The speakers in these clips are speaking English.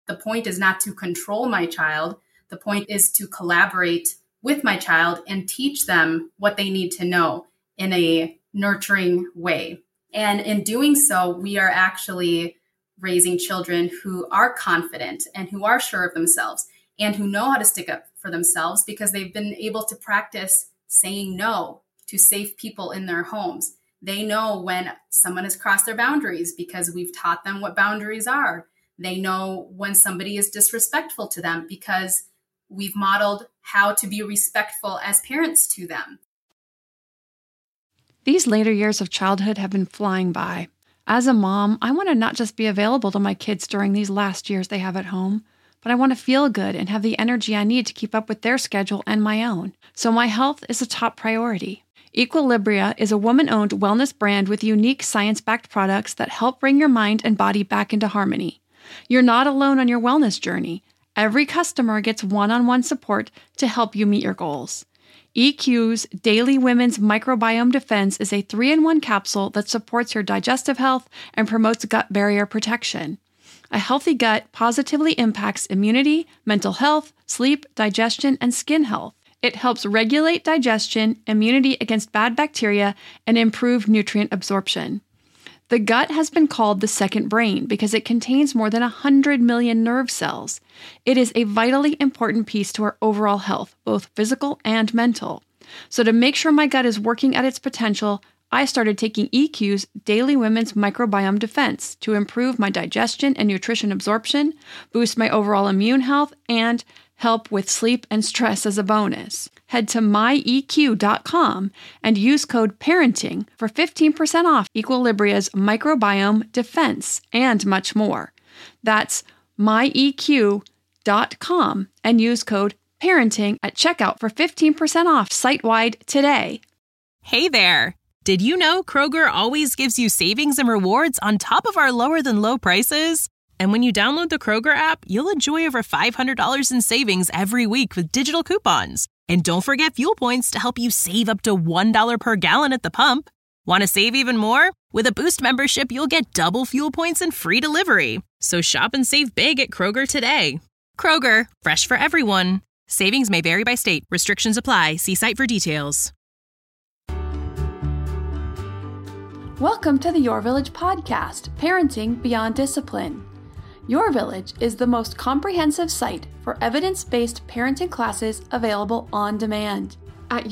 The point is not to control my child. The point is to collaborate with my child and teach them what they need to know in a nurturing way. And in doing so, we are actually raising children who are confident and who are sure of themselves and who know how to stick up for themselves because they've been able to practice saying no to safe people in their homes. They know when someone has crossed their boundaries because we've taught them what boundaries are. They know when somebody is disrespectful to them because we've modeled how to be respectful as parents to them. These later years of childhood have been flying by. As a mom, I want to not just be available to my kids during these last years they have at home, but I want to feel good and have the energy I need to keep up with their schedule and my own. So my health is a top priority. Equilibria is a woman-owned wellness brand with unique science-backed products that help bring your mind and body back into harmony. You're not alone on your wellness journey. Every customer gets one-on-one support to help you meet your goals. EQ's Daily Women's Microbiome Defense is a 3-in-1 capsule that supports your digestive health and promotes gut barrier protection. A healthy gut positively impacts immunity, mental health, sleep, digestion, and skin health. It helps regulate digestion, immunity against bad bacteria, and improve nutrient absorption. The gut has been called the second brain because it contains more than 100 million nerve cells. It is a vitally important piece to our overall health, both physical and mental. So to make sure my gut is working at its potential, I started taking EQ's Daily Women's Microbiome Defense to improve my digestion and nutrition absorption, boost my overall immune health, and help with sleep and stress as a bonus. Head to myeq.com and use code PARENTING for 15% off Equilibria's Microbiome Defense and much more. That's myeq.com and use code PARENTING at checkout for 15% off site-wide today. Hey there! Did you know Kroger always gives you savings and rewards on top of our lower-than-low prices? And when you download the Kroger app, you'll enjoy over $500 in savings every week with digital coupons. And don't forget fuel points to help you save up to $1 per gallon at the pump. Want to save even more? With a Boost membership, you'll get double fuel points and free delivery. So shop and save big at Kroger today. Kroger, fresh for everyone. Savings may vary by state. Restrictions apply. See site for details. Welcome to the Your Village podcast, Parenting Beyond Discipline. Your Village is the most comprehensive site for evidence-based parenting classes available on demand at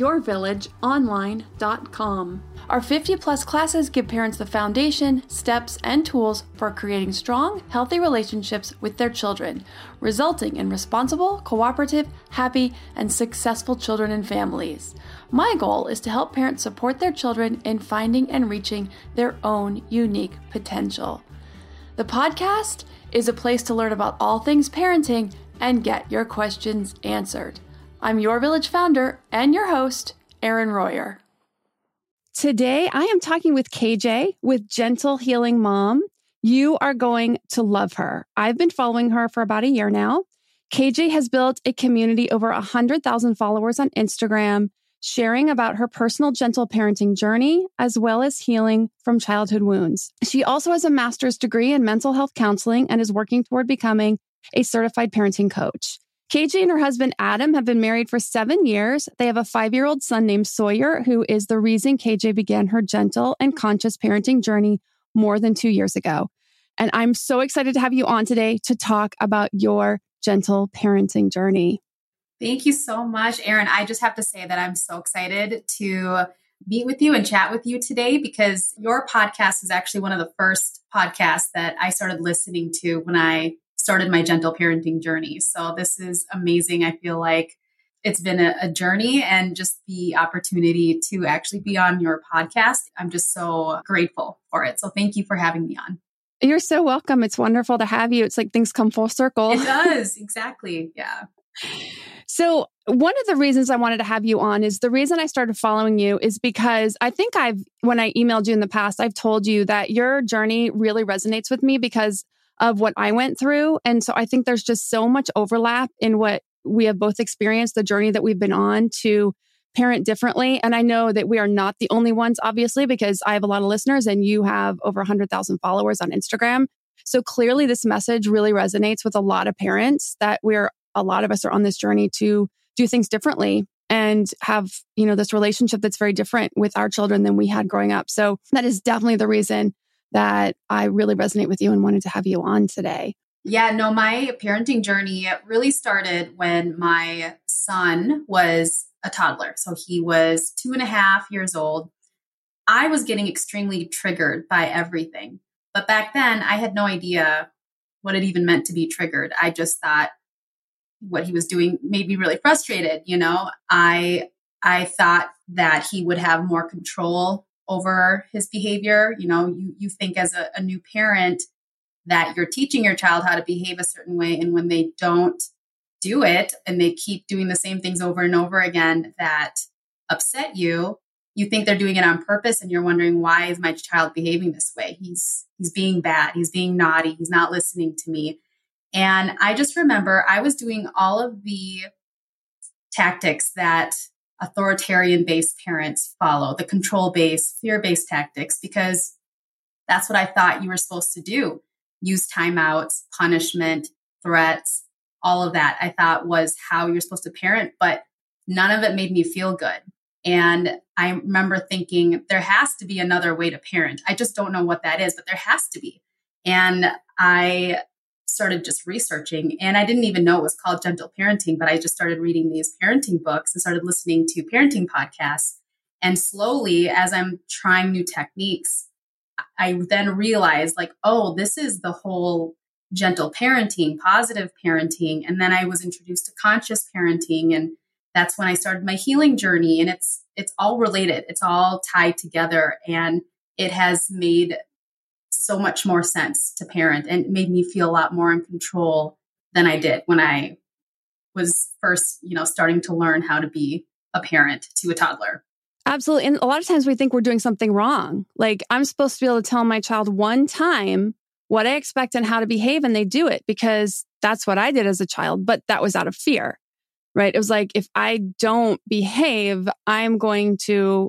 yourvillageonline.com. Our 50-plus classes give parents the foundation, steps, and tools for creating strong, healthy relationships with their children, resulting in responsible, cooperative, happy, and successful children and families. My goal is to help parents support their children in finding and reaching their own unique potential. The podcast is a place to learn about all things parenting and get your questions answered. I'm Your Village founder and your host, Erin Royer. Today, I am talking with KJ with Gentle Healing Mom. You are going to love her. I've been following her for about a year now. KJ has built a community over 100,000 followers on Instagram, sharing about her personal gentle parenting journey, as well as healing from childhood wounds. She also has a master's degree in mental health counseling and is working toward becoming a certified parenting coach. KJ and her husband, Adam, have been married for 7 years. They have a 5-year-old son named Sawyer, who is the reason KJ began her gentle and conscious parenting journey more than 2 years ago. And I'm so excited to have you on today to talk about your gentle parenting journey. Thank you so much, Erin. I just have to say that I'm so excited to meet with you and chat with you today because your podcast is actually one of the first podcasts that I started listening to when I started my gentle parenting journey. So this is amazing. I feel like it's been a journey, and just the opportunity to actually be on your podcast, I'm just so grateful for it. So thank you for having me on. You're so welcome. It's wonderful to have you. It's like things come full circle. It does. Exactly. Yeah. So one of the reasons I wanted to have you on is the reason I started following you is because I think when I emailed you in the past, I've told you that your journey really resonates with me because of what I went through. And so I think there's just so much overlap in what we have both experienced, the journey that we've been on to parent differently. And I know that we are not the only ones, obviously, because I have a lot of listeners and you have over 100,000 followers on Instagram. So clearly this message really resonates with a lot of parents, that a lot of us are on this journey to do things differently and have, this relationship that's very different with our children than we had growing up. So that is definitely the reason that I really resonate with you and wanted to have you on today. Yeah, no, my parenting journey really started when my son was a toddler. So he was 2.5 years old. I was getting extremely triggered by everything. But back then, I had no idea what it even meant to be triggered. I just thought what he was doing made me really frustrated. I thought that he would have more control over his behavior. You think as a new parent that you're teaching your child how to behave a certain way. And when they don't do it and they keep doing the same things over and over again that upset you, you think they're doing it on purpose. And you're wondering, why is my child behaving this way? He's being bad. He's being naughty. He's not listening to me. And I just remember I was doing all of the tactics that authoritarian-based parents follow, the control-based, fear-based tactics, because that's what I thought you were supposed to do. Use timeouts, punishment, threats, all of that I thought was how you're supposed to parent, but none of it made me feel good. And I remember thinking there has to be another way to parent. I just don't know what that is, but there has to be. And I started just researching, and I didn't even know it was called gentle parenting, but I just started reading these parenting books and started listening to parenting podcasts. And slowly, as I'm trying new techniques, I then realized this is the whole gentle parenting, positive parenting. And then I was introduced to conscious parenting. And that's when I started my healing journey. And it's all related. It's all tied together. And it has made so much more sense to parent and made me feel a lot more in control than I did when I was first, starting to learn how to be a parent to a toddler. Absolutely. And a lot of times we think we're doing something wrong. Like, I'm supposed to be able to tell my child one time what I expect and how to behave, and they do it because that's what I did as a child, but that was out of fear, right? It was like, if I don't behave, I'm going to,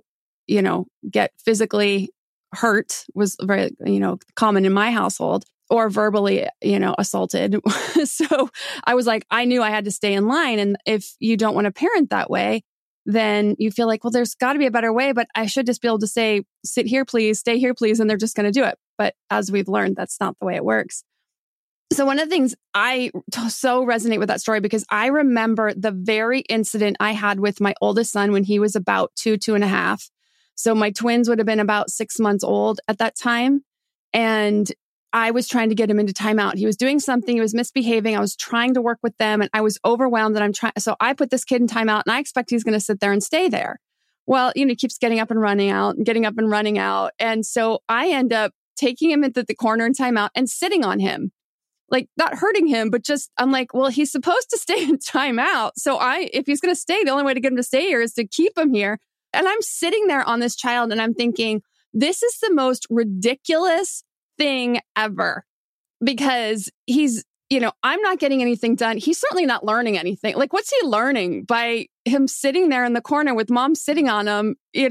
get physically hurt, was very, common in my household, or verbally, assaulted. So I was like, I knew I had to stay in line. And if you don't want to parent that way, then you feel like, well, there's got to be a better way, but I should just be able to say, sit here, please, stay here, please. And they're just going to do it. But as we've learned, that's not the way it works. So one of the things I so resonate with that story, because I remember the very incident I had with my oldest son when he was about 2.5. So my twins would have been about 6 months old at that time. And I was trying to get him into timeout. He was doing something. He was misbehaving. I was trying to work with them and I was overwhelmed and so I put this kid in timeout and I expect he's going to sit there and stay there. Well, he keeps getting up and running out and getting up and running out. And so I end up taking him into the corner in timeout and sitting on him, like not hurting him, but just, I'm like, well, he's supposed to stay in timeout. So if he's going to stay, the only way to get him to stay here is to keep him here. And I'm sitting there on this child and I'm thinking, this is the most ridiculous thing ever, because he's, I'm not getting anything done. He's certainly not learning anything. Like, what's he learning by him sitting there in the corner with mom sitting on him? He's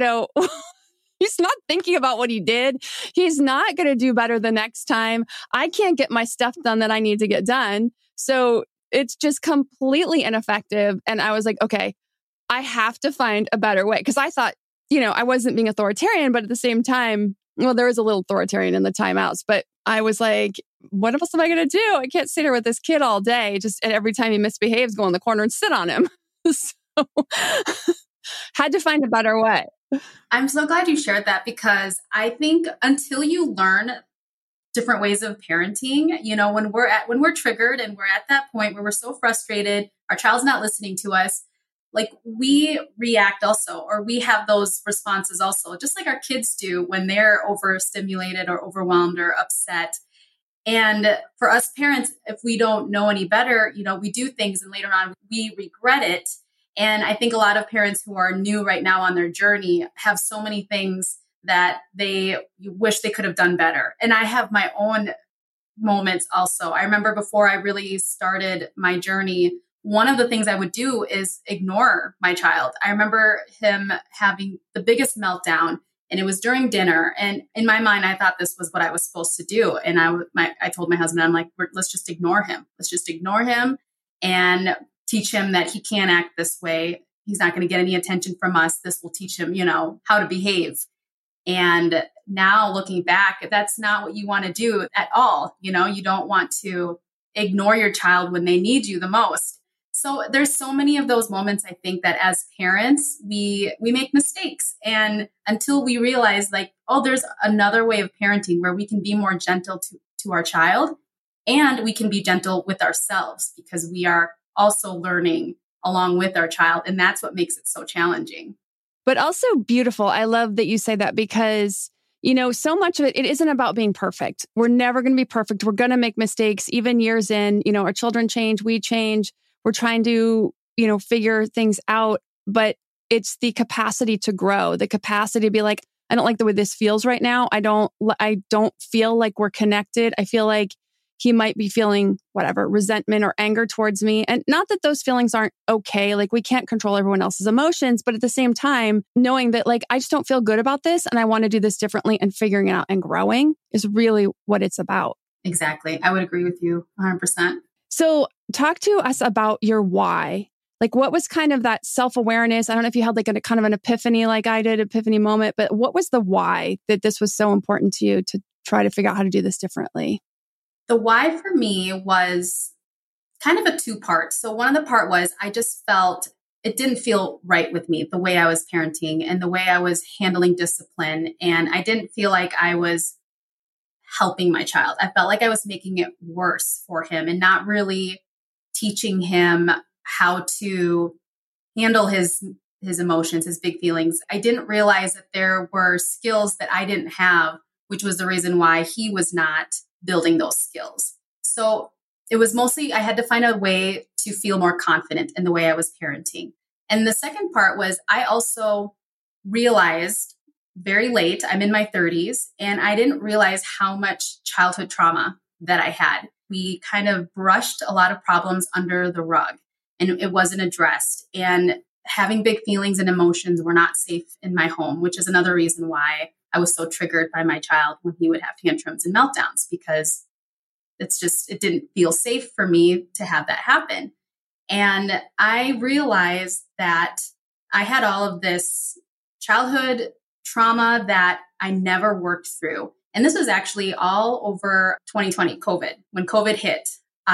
not thinking about what he did. He's not going to do better the next time. I can't get my stuff done that I need to get done. So it's just completely ineffective. And I was like, okay, I have to find a better way. Because I thought, I wasn't being authoritarian, but at the same time, well, there was a little authoritarian in the timeouts, but I was like, what else am I going to do? I can't sit here with this kid all day. Just every time he misbehaves, go in the corner and sit on him. So had to find a better way. I'm so glad you shared that, because I think until you learn different ways of parenting, when we're triggered and we're at that point where we're so frustrated, our child's not listening to us, like we react also, or we have those responses also, just like our kids do when they're overstimulated or overwhelmed or upset. And for us parents, if we don't know any better, we do things and later on we regret it. And I think a lot of parents who are new right now on their journey have so many things that they wish they could have done better. And I have my own moments also. I remember before I really started my journey, one of the things I would do is ignore my child. I remember him having the biggest meltdown And it was during dinner. And in my mind, I thought this was what I was supposed to do. And I told my husband, I'm like, let's just ignore him. Let's just ignore him and teach him that he can't act this way. He's not going to get any attention from us. This will teach him, how to behave. And now looking back, that's not what you want to do at all. You don't want to ignore your child when they need you the most. So there's so many of those moments, I think, that as parents, we make mistakes. And until we realize there's another way of parenting where we can be more gentle to our child, and we can be gentle with ourselves because we are also learning along with our child. And that's what makes it so challenging. But also beautiful. I love that you say that because, so much of it isn't about being perfect. We're never going to be perfect. We're going to make mistakes, even years in, our children change, we change. We're trying to, figure things out, but it's the capacity to grow, the capacity to be like, I don't like the way this feels right now. I don't feel like we're connected. I feel like he might be feeling resentment or anger towards me. And not that those feelings aren't okay. Like we can't control everyone else's emotions, but at the same time, knowing that I just don't feel good about this and I want to do this differently and figuring it out and growing is really what it's about. Exactly. I would agree with you 100%. So talk to us about your why. What was kind of that self-awareness? I don't know if you had a kind of an epiphany like I did, epiphany moment, but what was the why that this was so important to you to try to figure out how to do this differently? The why for me was kind of a two-part. So one of the part was I just felt it didn't feel right with me, the way I was parenting and the way I was handling discipline. And I didn't feel like I was helping my child. I felt like I was making it worse for him and not really teaching him how to handle his emotions, his big feelings. I didn't realize that there were skills that I didn't have, which was the reason why he was not building those skills. So it was mostly, I had to find a way to feel more confident in the way I was parenting. And the second part was I also realized very late, I'm in my 30s, and I didn't realize how much childhood trauma that I had. We kind of brushed a lot of problems under the rug and it wasn't addressed. And having big feelings and emotions were not safe in my home, which is another reason why I was so triggered by my child when he would have tantrums and meltdowns, because it didn't feel safe for me to have that happen. And I realized that I had all of this childhood trauma that I never worked through. And this was actually all over 2020, COVID. When COVID hit,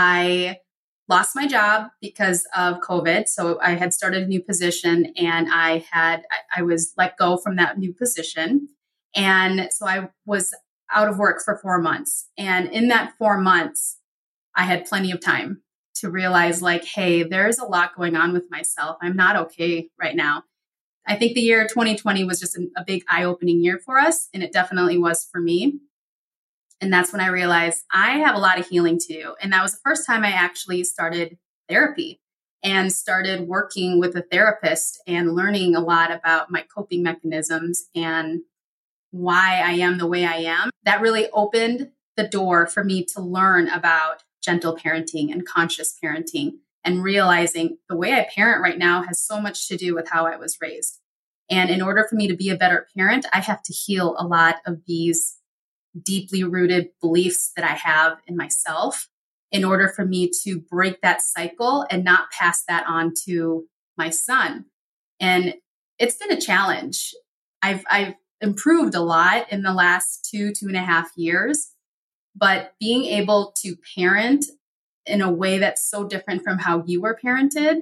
I lost my job because of COVID. So I had started a new position and I was let go from that new position. And so I was out of work for 4 months. And in that 4 months, I had plenty of time to realize hey, there's a lot going on with myself. I'm not okay right now. I think the year 2020 was just a big eye-opening year for us. And it definitely was for me. And that's when I realized I have a lot of healing to do. And that was the first time I actually started therapy and started working with a therapist and learning a lot about my coping mechanisms and why I am the way I am. That really opened the door for me to learn about gentle parenting and conscious parenting and realizing the way I parent right now has so much to do with how I was raised. And in order for me to be a better parent, I have to heal a lot of these deeply rooted beliefs that I have in myself in order for me to break that cycle and not pass that on to my son. And it's been a challenge. I've improved a lot in the last 2.5 years, but being able to parent in a way that's so different from how you were parented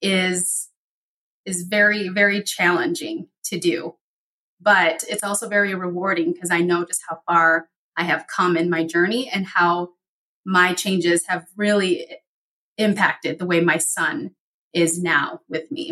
is very, very challenging to do. But it's also very rewarding because I know just how far I have come in my journey and how my changes have really impacted the way my son is now with me.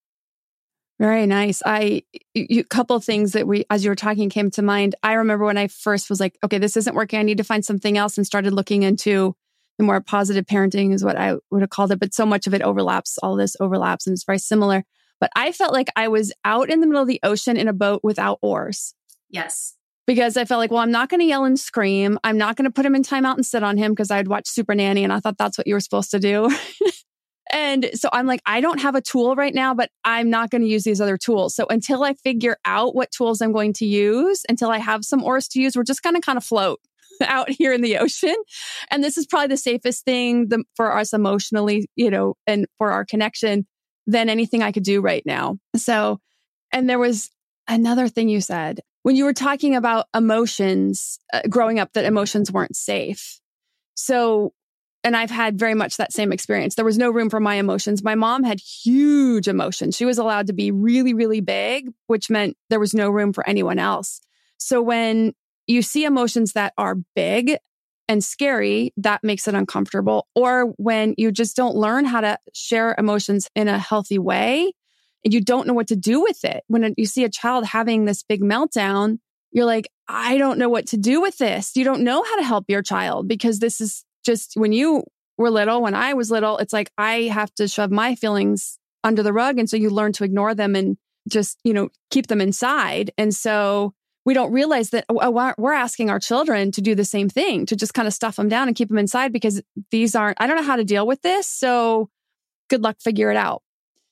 Very nice. A couple of things that as you were talking, came to mind. I remember when I first was like, okay, this isn't working. I need to find something else, and started looking into the more positive parenting is what I would have called it. But so much of it overlaps, all this overlaps, and it's very similar. But I felt like I was out in the middle of the ocean in a boat without oars. Yes. Because I felt like, well, I'm not going to yell and scream. I'm not going to put him in timeout and sit on him because I'd watch Super Nanny and I thought that's what you were supposed to do. And so I'm like, I don't have a tool right now, but I'm not going to use these other tools. So until I figure out what tools I'm going to use, until I have some oars to use, we're just going to kind of float out here in the ocean. And this is probably the safest thing for us emotionally, and for our connection than anything I could do right now. So, and there was another thing you said when you were talking about emotions, growing up, that emotions weren't safe. So, and I've had very much that same experience. There was no room for my emotions. My mom had huge emotions. She was allowed to be really, really big, which meant there was no room for anyone else. So when you see emotions that are big and scary, that makes it uncomfortable. Or when you just don't learn how to share emotions in a healthy way, and you don't know what to do with it. When you see a child having this big meltdown, you're like, I don't know what to do with this. You don't know how to help your child, because this is just when you were little, when I was little, it's like I have to shove my feelings under the rug. And so you learn to ignore them and just, keep them inside. And so we don't realize that we're asking our children to do the same thing, to just kind of stuff them down and keep them inside, because I don't know how to deal with this. So good luck, figure it out.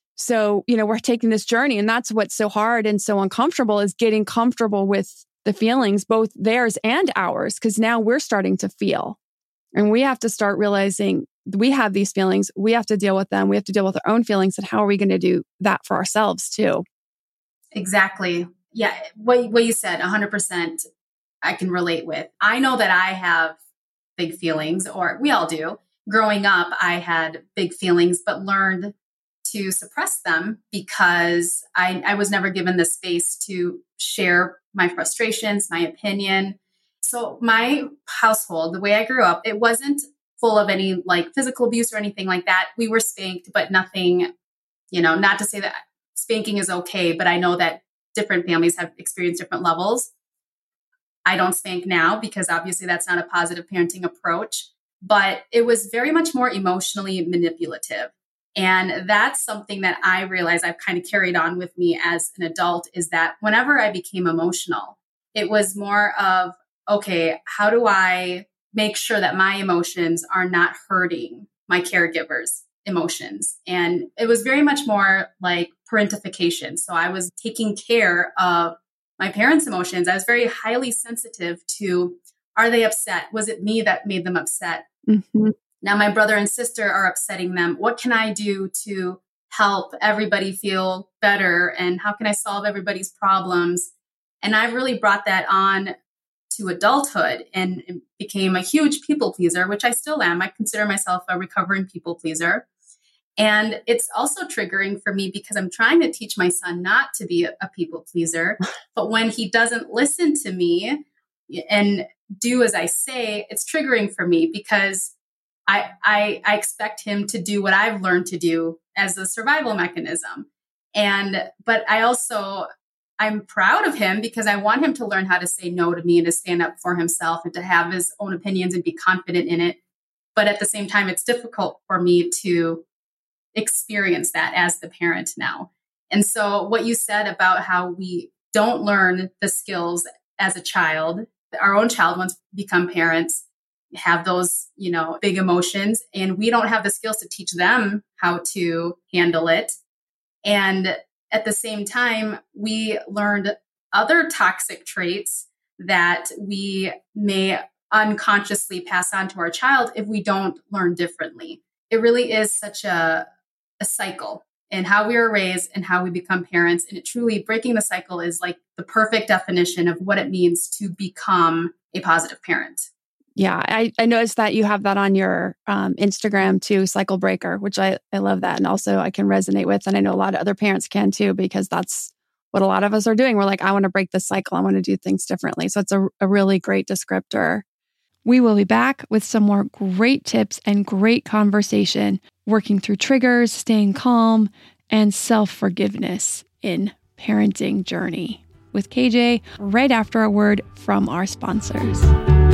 So, we're taking this journey, and that's what's so hard and so uncomfortable, is getting comfortable with the feelings, both theirs and ours, because now we're starting to feel, and we have to start realizing we have these feelings. We have to deal with them. We have to deal with our own feelings. And how are we going to do that for ourselves too? Exactly. Yeah. What you said, 100%, I can relate with. I know that I have big feelings, or we all do. Growing up, I had big feelings, but learned to suppress them because I was never given the space to share my frustrations, my opinion. So my household, the way I grew up, it wasn't full of any like physical abuse or anything like that. We were spanked, but nothing, not to say that spanking is okay, but I know that different families have experienced different levels. I don't spank now because obviously that's not a positive parenting approach, but it was very much more emotionally manipulative. And that's something that I realize I've kind of carried on with me as an adult, is that whenever I became emotional, it was more of, okay, how do I make sure that my emotions are not hurting my caregiver's emotions? And it was very much more like parentification. So I was taking care of my parents' emotions. I was very highly sensitive to, are they upset? Was it me that made them upset? Mm-hmm. Now my brother and sister are upsetting them. What can I do to help everybody feel better? And how can I solve everybody's problems? And I've really brought that on to adulthood and became a huge people pleaser, which I still am. I consider myself a recovering people pleaser. And it's also triggering for me because I'm trying to teach my son not to be a people pleaser. But when he doesn't listen to me and do as I say, it's triggering for me because I expect him to do what I've learned to do as a survival mechanism. But I'm proud of him because I want him to learn how to say no to me and to stand up for himself and to have his own opinions and be confident in it. But at the same time, it's difficult for me to experience that as the parent now. And so what you said about how we don't learn the skills as a child, our own child, once we become parents, have those, big emotions, and we don't have the skills to teach them how to handle it. And at the same time, we learned other toxic traits that we may unconsciously pass on to our child if we don't learn differently. It really is such a cycle in how we were raised and how we become parents. And it truly, breaking the cycle is like the perfect definition of what it means to become a positive parent. Yeah, I noticed that you have that on your Instagram too, Cycle Breaker, which I love that. And also I can resonate with. And I know a lot of other parents can too, because that's what a lot of us are doing. We're like, I want to break this cycle. I want to do things differently. So it's a really great descriptor. We will be back with some more great tips and great conversation, working through triggers, staying calm, and self-forgiveness in parenting journey with KJ right after a word from our sponsors.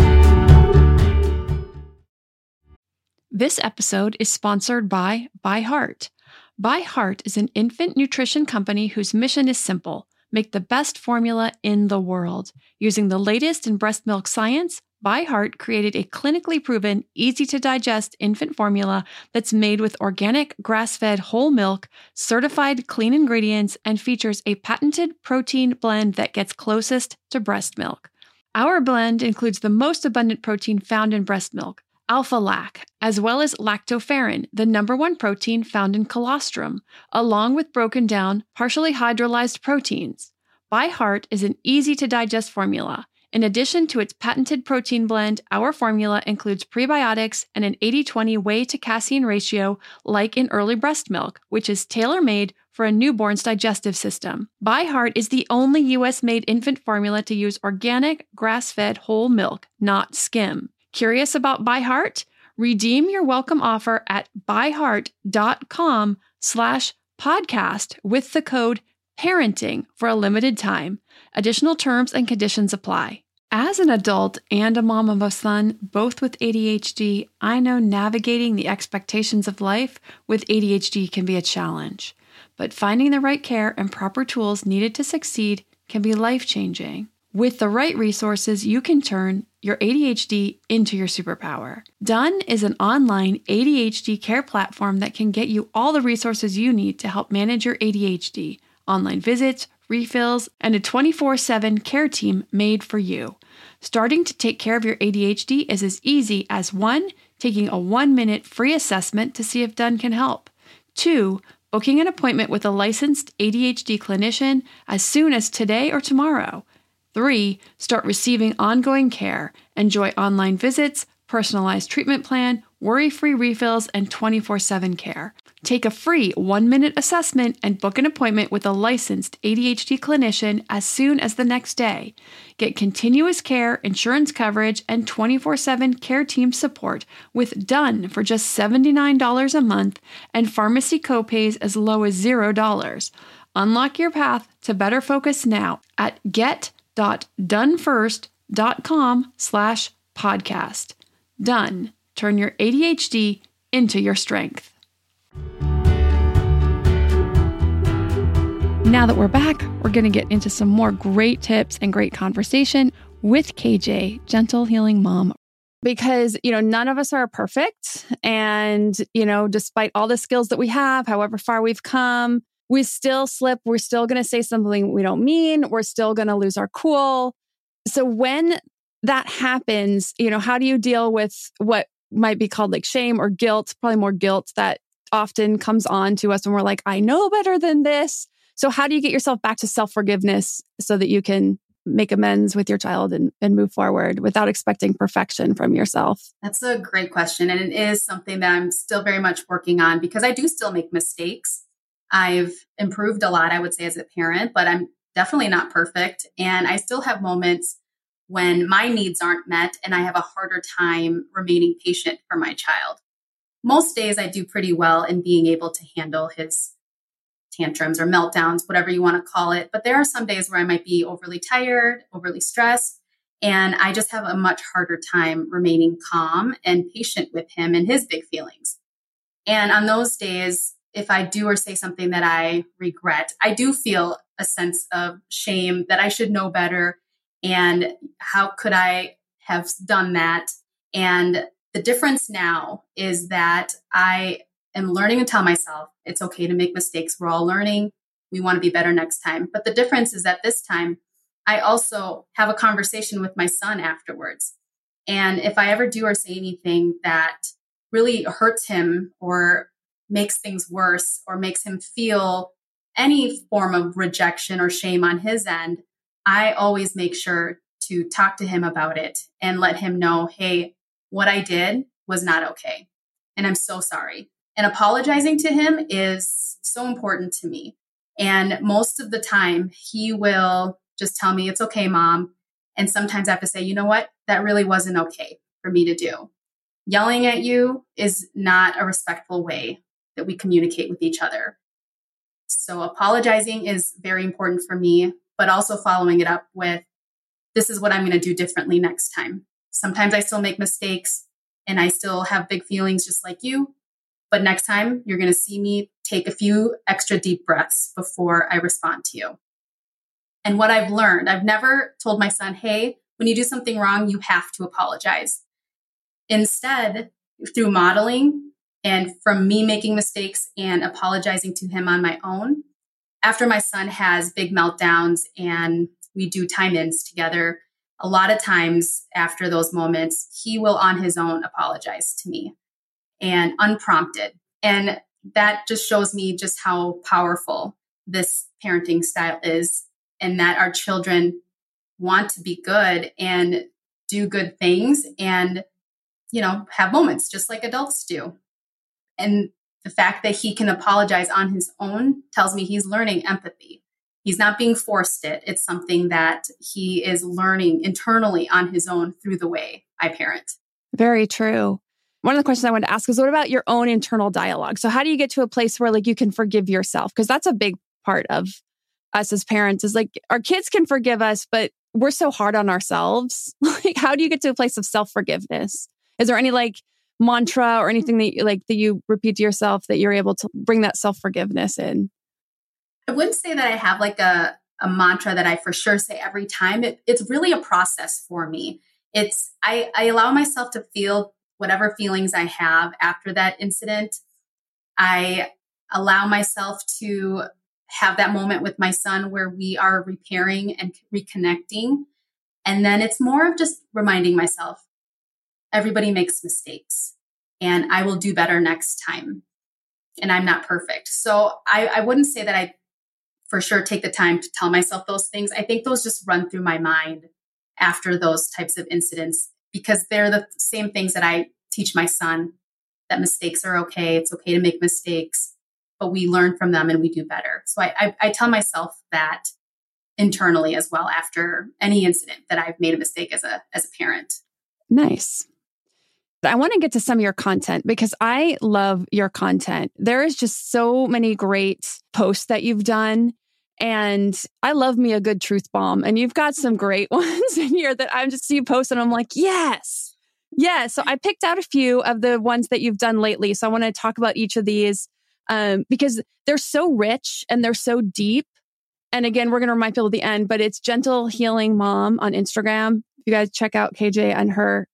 This episode is sponsored by ByHeart. ByHeart is an infant nutrition company whose mission is simple: make the best formula in the world. Using the latest in breast milk science, ByHeart created a clinically proven, easy-to-digest infant formula that's made with organic, grass-fed whole milk, certified clean ingredients, and features a patented protein blend that gets closest to breast milk. Our blend includes the most abundant protein found in breast milk, alpha-lac, as well as lactoferrin, the #1 protein found in colostrum, along with broken down, partially hydrolyzed proteins. ByHeart is an easy-to-digest formula. In addition to its patented protein blend, our formula includes prebiotics and an 80-20 whey to casein ratio like in early breast milk, which is tailor-made for a newborn's digestive system. ByHeart is the only U.S.-made infant formula to use organic, grass-fed whole milk, not skim. Curious about ByHeart? Redeem your welcome offer at byheart.com/podcast with the code parenting for a limited time. Additional terms and conditions apply. As an adult and a mom of a son, both with ADHD, I know navigating the expectations of life with ADHD can be a challenge. But finding the right care and proper tools needed to succeed can be life-changing. With the right resources, you can turn your ADHD into your superpower. Done is an online ADHD care platform that can get you all the resources you need to help manage your ADHD. Online visits, refills, and a 24/7 care team made for you. Starting to take care of your ADHD is as easy as 1, taking a 1-minute free assessment to see if Done can help. 2, booking an appointment with a licensed ADHD clinician as soon as today or tomorrow. 3, start receiving ongoing care. Enjoy online visits, personalized treatment plan, worry-free refills, and 24/7 care. Take a free 1-minute assessment and book an appointment with a licensed ADHD clinician as soon as the next day. Get continuous care, insurance coverage, and 24/7 care team support with Done for just $79 a month and pharmacy copays as low as $0. Unlock your path to better focus now at get.donefirst.com/podcast. Done. Turn your ADHD into your strength. Now that we're back, we're going to get into some more great tips and great conversation with KJ, Gentle Healing Mom. Because, none of us are perfect. And, despite all the skills that we have, however far we've come, we still slip. We're still going to say something we don't mean. We're still going to lose our cool. So when that happens, how do you deal with what might be called like shame or guilt? Probably more guilt that often comes on to us when we're like, I know better than this. So how do you get yourself back to self-forgiveness so that you can make amends with your child and move forward without expecting perfection from yourself? That's a great question. And it is something that I'm still very much working on because I do still make mistakes. I've improved a lot, I would say, as a parent, but I'm definitely not perfect. And I still have moments when my needs aren't met and I have a harder time remaining patient for my child. Most days I do pretty well in being able to handle his tantrums or meltdowns, whatever you want to call it. But there are some days where I might be overly tired, overly stressed, and I just have a much harder time remaining calm and patient with him and his big feelings. And on those days, if I do or say something that I regret, I do feel a sense of shame that I should know better. And how could I have done that? And the difference now is that I am learning to tell myself it's okay to make mistakes. We're all learning. We want to be better next time. But the difference is that this time, I also have a conversation with my son afterwards. And if I ever do or say anything that really hurts him or makes things worse or makes him feel any form of rejection or shame on his end, I always make sure to talk to him about it and let him know, hey, what I did was not okay. And I'm so sorry. And apologizing to him is so important to me. And most of the time, he will just tell me, it's okay, Mom. And sometimes I have to say, you know what? That really wasn't okay for me to do. Yelling at you is not a respectful way that we communicate with each other. So apologizing is very important for me, but also following it up with, this is what I'm going to do differently next time. Sometimes I still make mistakes and I still have big feelings just like you. But next time you're going to see me take a few extra deep breaths before I respond to you. And what I've learned, I've never told my son, hey, when you do something wrong, you have to apologize. Instead, through modeling and from me making mistakes and apologizing to him on my own, after my son has big meltdowns and we do time-ins together, a lot of times after those moments, he will on his own apologize to me and unprompted. And that just shows me just how powerful this parenting style is, and that our children want to be good and do good things and, have moments just like adults do. And the fact that he can apologize on his own tells me he's learning empathy. He's not being forced it. It's something that he is learning internally on his own through the way I parent. Very true. One of the questions I wanted to ask is, what about your own internal dialogue? So how do you get to a place where you can forgive yourself? Because that's a big part of us as parents is our kids can forgive us, but we're so hard on ourselves. How do you get to a place of self-forgiveness? Is there any mantra or anything that you repeat to yourself that you're able to bring that self-forgiveness in? I wouldn't say that I have a mantra that I for sure say every time. It's really a process for me. I allow myself to feel whatever feelings I have after that incident. I allow myself to have that moment with my son where we are repairing and reconnecting. And then it's more of just reminding myself, everybody makes mistakes and I will do better next time. And I'm not perfect. So I wouldn't say that I for sure take the time to tell myself those things. I think those just run through my mind after those types of incidents, because they're the same things that I teach my son, that mistakes are okay. It's okay to make mistakes, but we learn from them and we do better. So I tell myself that internally as well after any incident that I've made a mistake as a parent. Nice. I want to get to some of your content because I love your content. There is just so many great posts that you've done. And I love me a good truth bomb. And you've got some great ones in here that I'm just see you post and I'm like, yes. Yeah. So I picked out a few of the ones that you've done lately. So I want to talk about each of these because they're so rich and they're so deep. And again, we're going to remind people at the end, but it's Gentle Healing Mom on Instagram. You guys check out KJ and her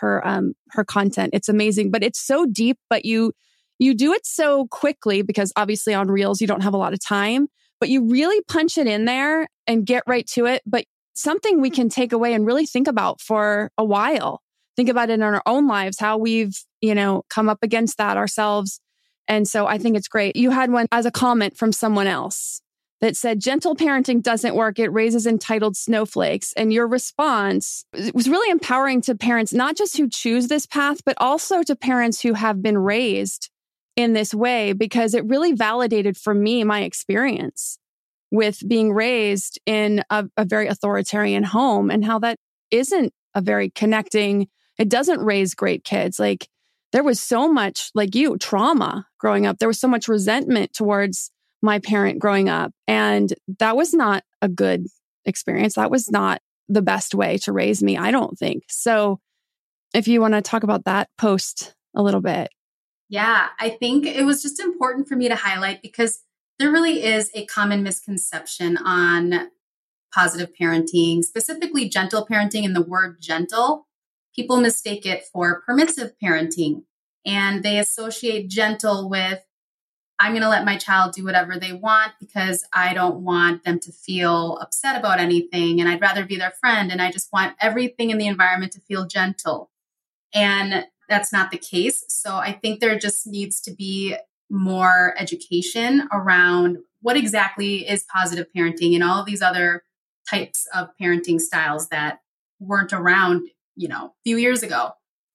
content. It's amazing, but it's so deep, but you do it so quickly because obviously on Reels, you don't have a lot of time, but you really punch it in there and get right to it. But something we can take away and really think about for a while. Think about it in our own lives, how we've, come up against that ourselves. And so I think it's great. You had one as a comment from someone else that said, gentle parenting doesn't work. It raises entitled snowflakes. And your response was really empowering to parents, not just who choose this path, but also to parents who have been raised in this way, because it really validated for me my experience with being raised in a very authoritarian home and how that isn't a very connecting, it doesn't raise great kids. There was so much, trauma growing up. There was so much resentment towards my parent growing up. And that was not a good experience. That was not the best way to raise me, I don't think. So if you want to talk about that post a little bit. Yeah, I think it was just important for me to highlight because there really is a common misconception on positive parenting, specifically gentle parenting, and the word gentle. People mistake it for permissive parenting, and they associate gentle with, I'm going to let my child do whatever they want because I don't want them to feel upset about anything. And I'd rather be their friend. And I just want everything in the environment to feel gentle. And that's not the case. So I think there just needs to be more education around what exactly is positive parenting and all of these other types of parenting styles that weren't around, a few years ago.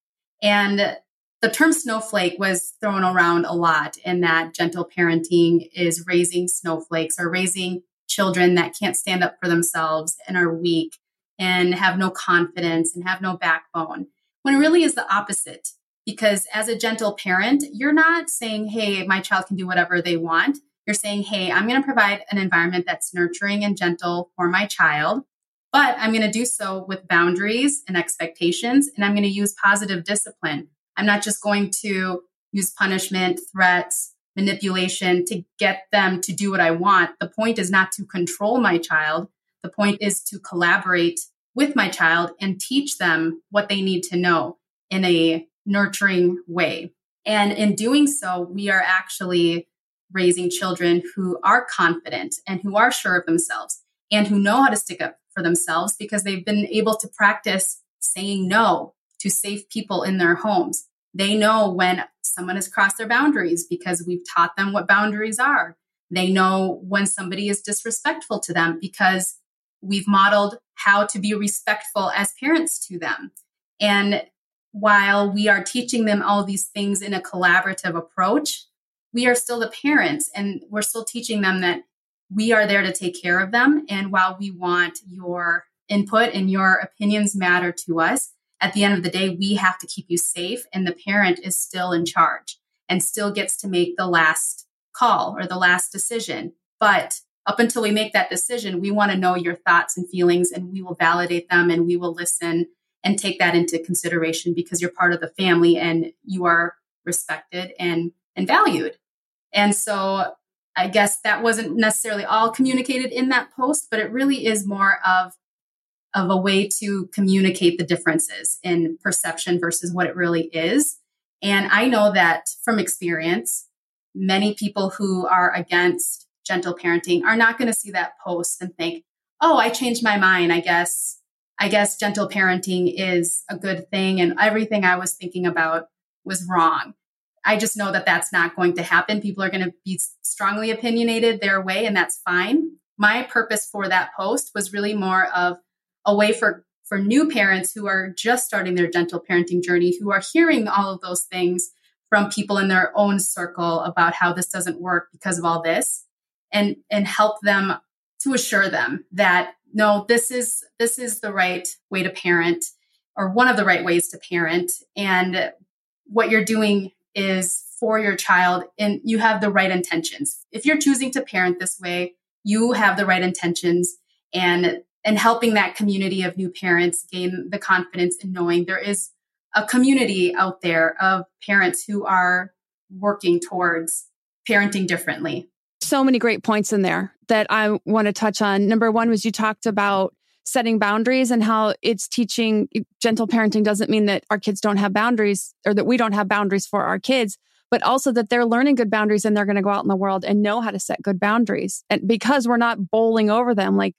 And the term snowflake was thrown around a lot, in that gentle parenting is raising snowflakes or raising children that can't stand up for themselves and are weak and have no confidence and have no backbone, when it really is the opposite. Because as a gentle parent, you're not saying, hey, my child can do whatever they want. You're saying, hey, I'm going to provide an environment that's nurturing and gentle for my child, but I'm going to do so with boundaries and expectations, and I'm going to use positive discipline. I'm not just going to use punishment, threats, manipulation to get them to do what I want. The point is not to control my child. The point is to collaborate with my child and teach them what they need to know in a nurturing way. And in doing so, we are actually raising children who are confident and who are sure of themselves and who know how to stick up for themselves because they've been able to practice saying no to safe people in their homes. They know when someone has crossed their boundaries because we've taught them what boundaries are. They know when somebody is disrespectful to them because we've modeled how to be respectful as parents to them. And while we are teaching them all these things in a collaborative approach, we are still the parents and we're still teaching them that we are there to take care of them. And while we want your input and your opinions matter to us, at the end of the day, we have to keep you safe. And the parent is still in charge and still gets to make the last call or the last decision. But up until we make that decision, we want to know your thoughts and feelings, and we will validate them and we will listen and take that into consideration because you're part of the family and you are respected and valued. And so I guess that wasn't necessarily all communicated in that post, but it really is more of a way to communicate the differences in perception versus what it really is. And I know that from experience, many people who are against gentle parenting are not going to see that post and think, oh, I changed my mind. I guess gentle parenting is a good thing and everything I was thinking about was wrong. I just know that that's not going to happen. People are going to be strongly opinionated their way, and that's fine. My purpose for that post was really more of a way for new parents who are just starting their gentle parenting journey, who are hearing all of those things from people in their own circle about how this doesn't work because of all this, and help them to assure them that, no, this is the right way to parent, or one of the right ways to parent. And what you're doing is for your child, and you have the right intentions. If you're choosing to parent this way, you have the right intentions, and helping that community of new parents gain the confidence in knowing there is a community out there of parents who are working towards parenting differently. So many great points in there that I want to touch on. Number one was you talked about setting boundaries and how it's teaching gentle parenting doesn't mean that our kids don't have boundaries or that we don't have boundaries for our kids, but also that they're learning good boundaries and they're going to go out in the world and know how to set good boundaries. And because we're not bowling over them like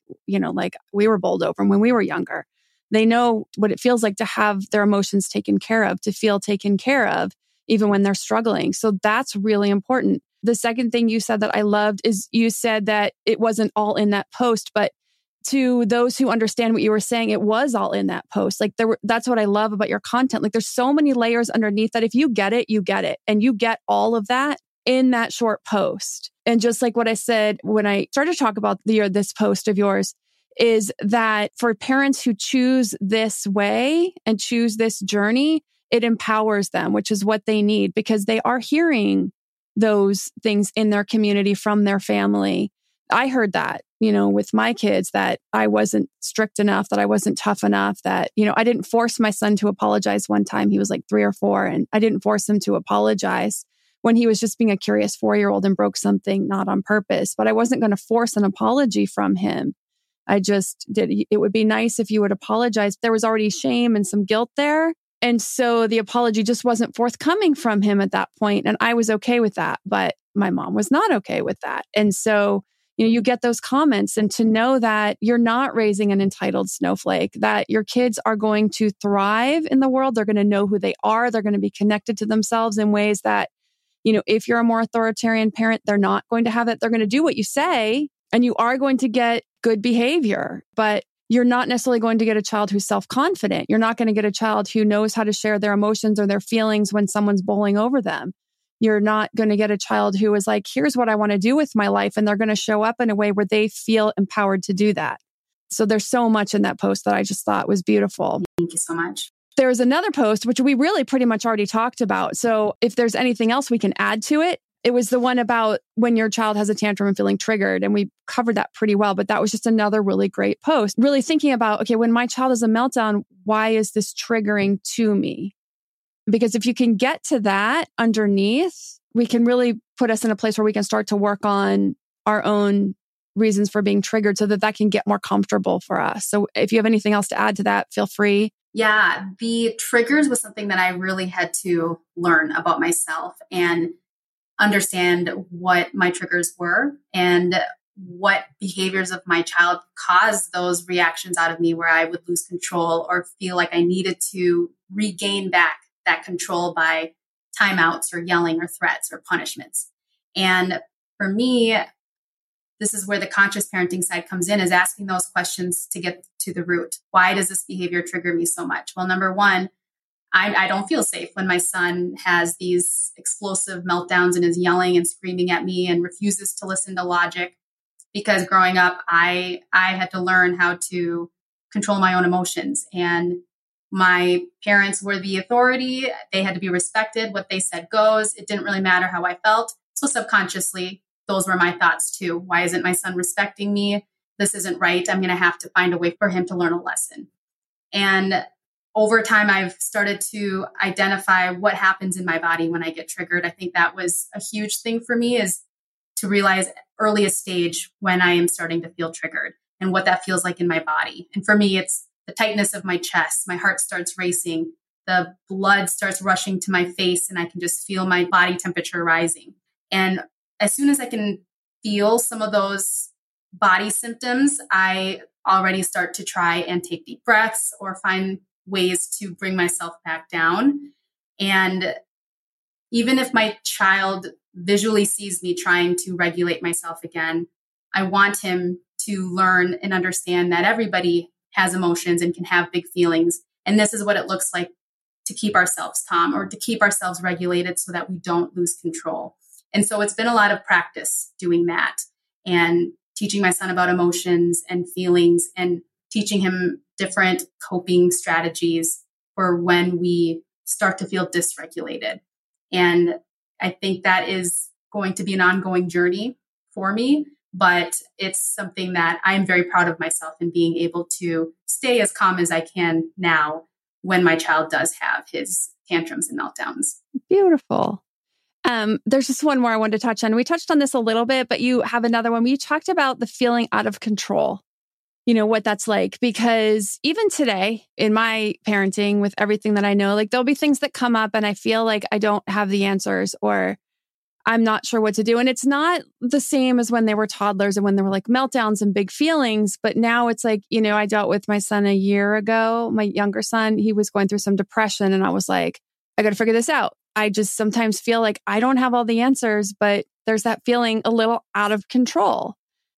we were bowled over when we were younger, they know what it feels like to have their emotions taken care of, to feel taken care of, even when they're struggling. So that's really important. The second thing you said that I loved is you said that it wasn't all in that post, but to those who understand what you were saying, it was all in that post. Like that's what I love about your content. Like there's so many layers underneath that if you get it, you get it. And you get all of that in that short post. And just like what I said when I started to talk about this post of yours, is that for parents who choose this way and choose this journey, it empowers them, which is what they need, because they are hearing those things in their community from their family. I heard that, with my kids, that I wasn't strict enough, that I wasn't tough enough, that, I didn't force my son to apologize one time. He was like 3 or 4, and I didn't force him to apologize when he was just being a curious 4-year-old and broke something, not on purpose. But I wasn't going to force an apology from him. I just did. It would be nice if you would apologize. There was already shame and some guilt there. And so the apology just wasn't forthcoming from him at that point. And I was okay with that, but my mom was not okay with that. And so, you get those comments, and to know that you're not raising an entitled snowflake, that your kids are going to thrive in the world. They're going to know who they are. They're going to be connected to themselves in ways that, if you're a more authoritarian parent, they're not going to have that. They're going to do what you say, and you are going to get good behavior, but you're not necessarily going to get a child who's self-confident. You're not going to get a child who knows how to share their emotions or their feelings when someone's bowling over them. You're not going to get a child who is like, here's what I want to do with my life. And they're going to show up in a way where they feel empowered to do that. So there's so much in that post that I just thought was beautiful. Thank you so much. There's another post, which we really pretty much already talked about. So if there's anything else we can add to it, it was the one about when your child has a tantrum and feeling triggered. And we covered that pretty well, but that was just another really great post. Really thinking about, okay, when my child has a meltdown, why is this triggering to me? Because if you can get to that underneath, we can really put us in a place where we can start to work on our own reasons for being triggered so that can get more comfortable for us. So if you have anything else to add to that, feel free. Yeah, the triggers was something that I really had to learn about myself and understand what my triggers were and what behaviors of my child caused those reactions out of me where I would lose control or feel like I needed to regain back that control by timeouts or yelling or threats or punishments. And for me, this is where the conscious parenting side comes in, is asking those questions to get to the root. Why does this behavior trigger me so much? Well, number one, I don't feel safe when my son has these explosive meltdowns and is yelling and screaming at me and refuses to listen to logic. Because growing up, I had to learn how to control my own emotions. And my parents were the authority. They had to be respected. What they said goes. It didn't really matter how I felt. So subconsciously, those were my thoughts too. Why isn't my son respecting me? This isn't right. I'm going to have to find a way for him to learn a lesson. And over time, I've started to identify what happens in my body when I get triggered. I think that was a huge thing for me, is to realize earliest stage when I am starting to feel triggered and what that feels like in my body. And for me, it's the tightness of my chest. My heart starts racing. The blood starts rushing to my face, and I can just feel my body temperature rising. And as soon as I can feel some of those body symptoms, I already start to try and take deep breaths or find ways to bring myself back down. And even if my child visually sees me trying to regulate myself again, I want him to learn and understand that everybody has emotions and can have big feelings. And this is what it looks like to keep ourselves calm or to keep ourselves regulated so that we don't lose control. And so it's been a lot of practice doing that and teaching my son about emotions and feelings and teaching him different coping strategies for when we start to feel dysregulated. And I think that is going to be an ongoing journey for me, but it's something that I'm very proud of myself in being able to stay as calm as I can now when my child does have his tantrums and meltdowns. Beautiful. There's just one more I wanted to touch on. We touched on this a little bit, but you have another one. You talked about the feeling out of control, what that's like, because even today in my parenting with everything that I know, like there'll be things that come up and I feel like I don't have the answers or I'm not sure what to do. And it's not the same as when they were toddlers and when there were like meltdowns and big feelings. But now it's like, I dealt with my son a year ago, my younger son, he was going through some depression and I was like, I got to figure this out. I just sometimes feel like I don't have all the answers, but there's that feeling a little out of control.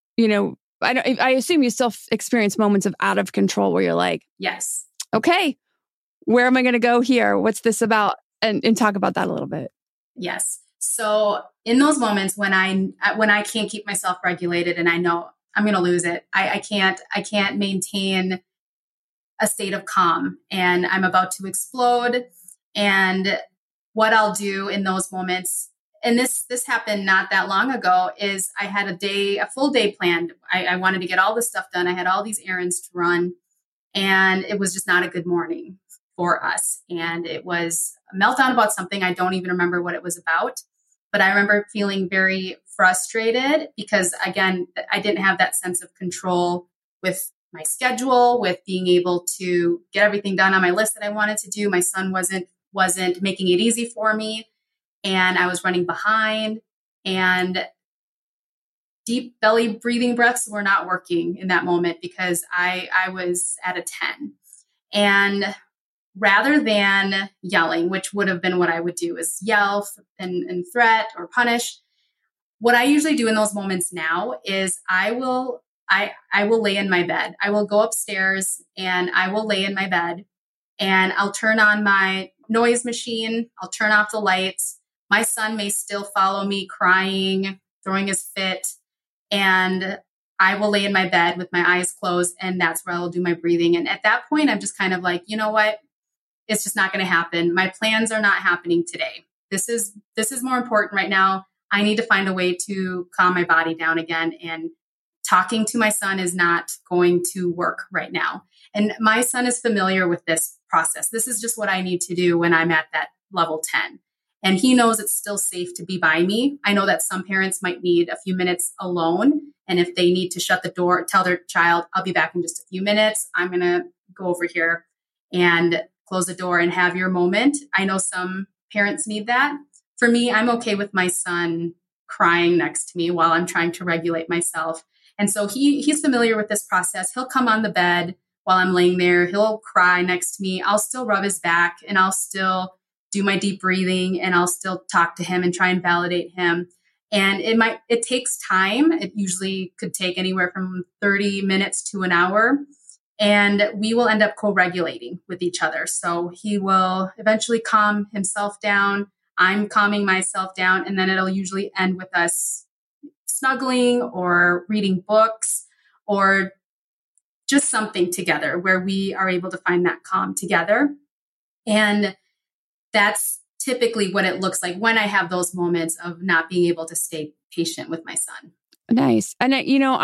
I assume you still experience moments of out of control where you're like, yes, okay, where am I going to go here? What's this about? And talk about that a little bit. Yes. So in those moments when I can't keep myself regulated and I know I'm going to lose it, I can't maintain a state of calm and I'm about to explode. And what I'll do in those moments, and this happened not that long ago, is I had a full day planned. I wanted to get all this stuff done. I had all these errands to run, and it was just not a good morning for us. And it was a meltdown about something. I don't even remember what it was about, but I remember feeling very frustrated because, again, I didn't have that sense of control with my schedule, with being able to get everything done on my list that I wanted to do. My son wasn't making it easy for me. And I was running behind, and deep belly breathing breaths were not working in that moment because I was at a 10. And rather than yelling, which would have been what I would do, is yell and threat or punish, what I usually do in those moments now is I will lay in my bed. I will go upstairs and I will lay in my bed and I'll turn on my noise machine. I'll turn off the lights. My son may still follow me crying, throwing his fit, and I will lay in my bed with my eyes closed, and that's where I'll do my breathing. And at that point, I'm just kind of like, you know what? It's just not going to happen. My plans are not happening today. This is more important right now. I need to find a way to calm my body down again, and talking to my son is not going to work right now. And my son is familiar with this process. This is just what I need to do when I'm at that level 10. And he knows it's still safe to be by me. I know that some parents might need a few minutes alone. And if they need to shut the door, tell their child, I'll be back in just a few minutes. I'm going to go over here and close the door and have your moment. I know some parents need that. For me, I'm okay with my son crying next to me while I'm trying to regulate myself. And so he's familiar with this process. He'll come on the bed while I'm laying there. He'll cry next to me. I'll still rub his back and I'll still do my deep breathing and I'll still talk to him and try and validate him. And it takes time. It usually could take anywhere from 30 minutes to an hour. And we will end up co-regulating with each other. So he will eventually calm himself down. I'm calming myself down. And then it'll usually end with us snuggling or reading books or just something together where we are able to find that calm together. And that's typically what it looks like when I have those moments of not being able to stay patient with my son. Nice. And,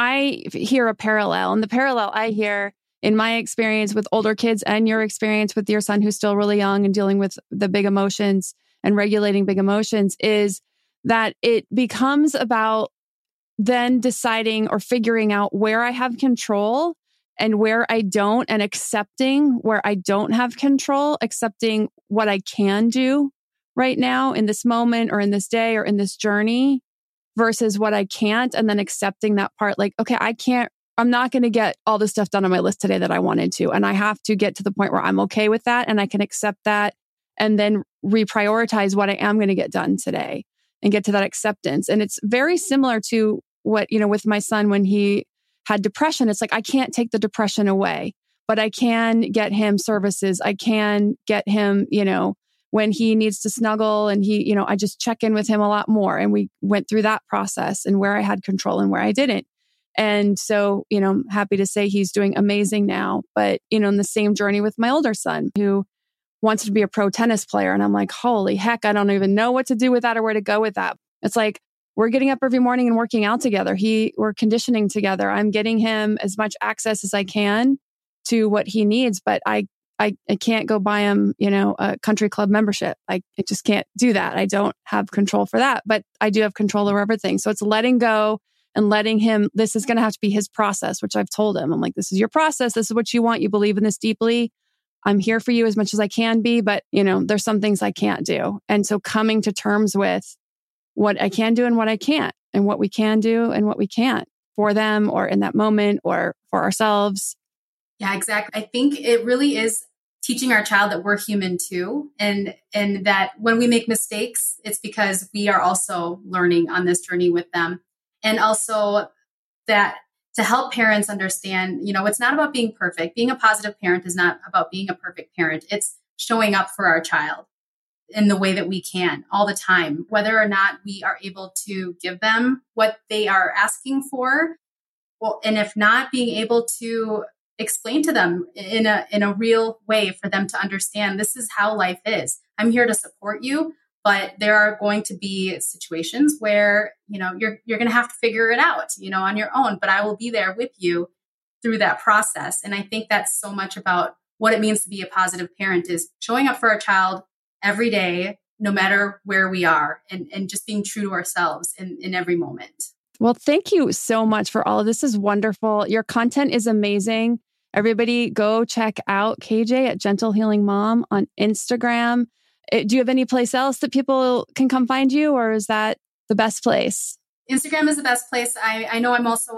I hear a parallel. And the parallel I hear in my experience with older kids and your experience with your son who's still really young and dealing with the big emotions and regulating big emotions is that it becomes about then deciding or figuring out where I have control and where I don't, and accepting where I don't have control, accepting what I can do right now in this moment or in this day or in this journey versus what I can't. And then accepting that part, like, okay, I'm not going to get all the stuff done on my list today that I wanted to. And I have to get to the point where I'm okay with that and I can accept that and then reprioritize what I am going to get done today and get to that acceptance. And it's very similar to what, with my son when he had depression. It's like, I can't take the depression away, but I can get him services. I can get him, when he needs to snuggle and I just check in with him a lot more. And we went through that process and where I had control and where I didn't. And so, I'm happy to say he's doing amazing now, but, in the same journey with my older son who wants to be a pro tennis player. And I'm like, holy heck, I don't even know what to do with that or where to go with that. It's like, we're getting up every morning and working out together. We're conditioning together. I'm getting him as much access as I can to what he needs, but I can't go buy him, a country club membership. I just can't do that. I don't have control for that, but I do have control over everything. So it's letting go and letting him, this is going to have to be his process, which I've told him. I'm like, this is your process. This is what you want. You believe in this deeply. I'm here for you as much as I can be, but there's some things I can't do. And so coming to terms with what I can do and what I can't, and what we can do and what we can't for them or in that moment or for ourselves. Yeah, exactly. I think it really is teaching our child that we're human too. And that when we make mistakes, it's because we are also learning on this journey with them. And also that to help parents understand, it's not about being perfect. Being a positive parent is not about being a perfect parent. It's showing up for our child in the way that we can all the time, whether or not we are able to give them what they are asking for. Well, and if not, being able to explain to them in a real way for them to understand this is how life is. I'm here to support you, but there are going to be situations where, you're going to have to figure it out, on your own, but I will be there with you through that process. And I think that's so much about what it means to be a positive parent is showing up for our child every day, no matter where we are, and just being true to ourselves in every moment. Well, thank you so much for all of this. Is wonderful. Your content is amazing. Everybody go check out KJ at Gentle Healing Mom on Instagram. Do you have any place else that people can come find you, or is that the best place? Instagram is the best place. I know I'm also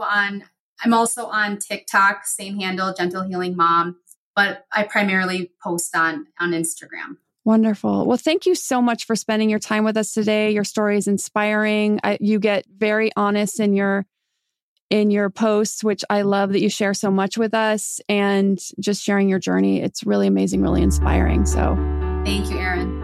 on TikTok, same handle, Gentle Healing Mom, but I primarily post on Instagram. Wonderful. Well, thank you so much for spending your time with us today. Your story is inspiring. You get very honest in your posts, which I love that you share so much with us, and just sharing your journey. It's really amazing, really inspiring. So thank you, Erin.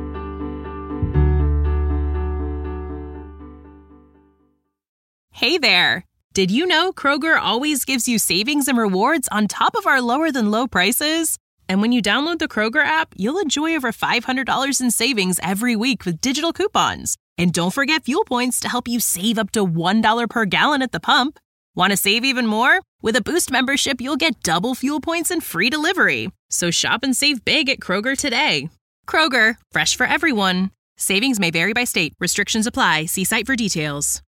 Hey there. Did you know Kroger always gives you savings and rewards on top of our lower than low prices? And when you download the Kroger app, you'll enjoy over $500 in savings every week with digital coupons. And don't forget fuel points to help you save up to $1 per gallon at the pump. Want to save even more? With a Boost membership, you'll get double fuel points and free delivery. So shop and save big at Kroger today. Kroger, fresh for everyone. Savings may vary by state. Restrictions apply. See site for details.